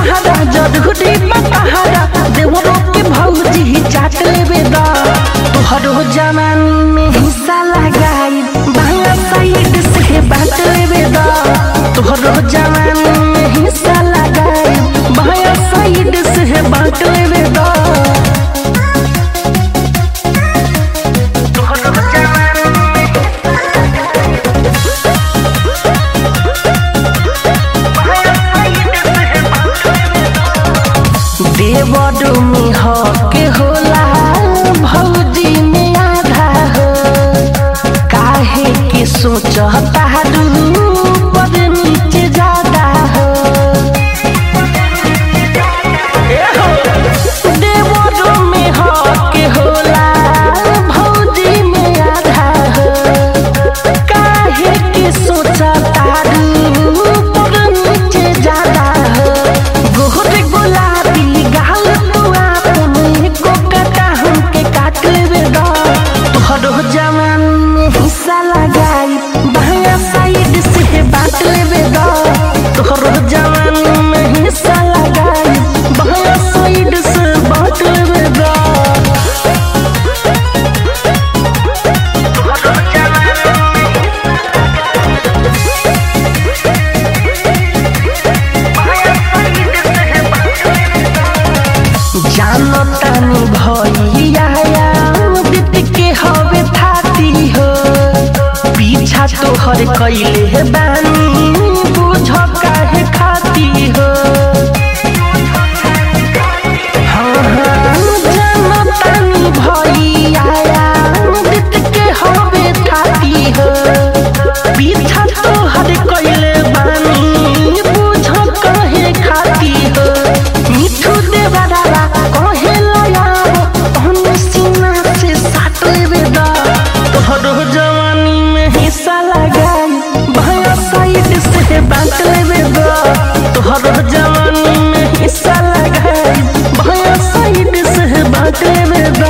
पहाड़ा जरूरी पहाड़ा देवरो के भौजी चाट लेबे दा तोहरो जवानी में हिस्सा लगाई बाया साइड से बांट लेबे दा तोहरो जवानी में हिस्सा लगाई बाया साइड से बांट लेबे दा देवरो में हक होला भौजी में आधा हो काहे के सोचता पर नीचे ज्यादा हो देवरो में हक होला भौजी में आधा हो काहे के सोचता पर नीचे ज्यादा हो गोरे गुलाबी गाल जवान में हिस्सा लगाई बाया साइड से बांट लेबे दा तोहरो जवान में हिस्सा लगाई बाया साइड से बांट लेबे दा जानो तानी भैया हवे थाती हो पीछा तोहर कैले बानी बुझ काहे खाती हो जनतानी भैया बीत के हवे थाती हो पीछा तोहर कैले बानी बुझ काहे खाती हो मिठू देवरा कहे तोहरो जवानी में हिस्सा लगाई बाया साइड से बांट लेबे दा तोहरो जवानी में हिस्सा लगाई बाया साइड से बांट लेबे दा।